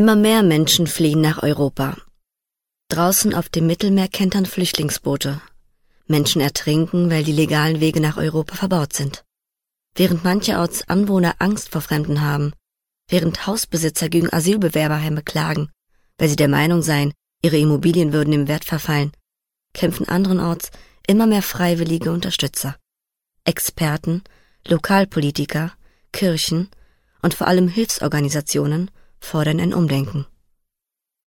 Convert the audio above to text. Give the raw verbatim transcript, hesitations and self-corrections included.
Immer mehr Menschen fliehen nach Europa. Draußen auf dem Mittelmeer kentern Flüchtlingsboote. Menschen ertrinken, weil die legalen Wege nach Europa verbaut sind. Während mancherorts Anwohner Angst vor Fremden haben, während Hausbesitzer gegen Asylbewerberheime klagen, weil sie der Meinung seien, ihre Immobilien würden im Wert verfallen, kämpfen anderenorts immer mehr freiwillige Unterstützer. Experten, Lokalpolitiker, Kirchen und vor allem Hilfsorganisationen fordern ein Umdenken.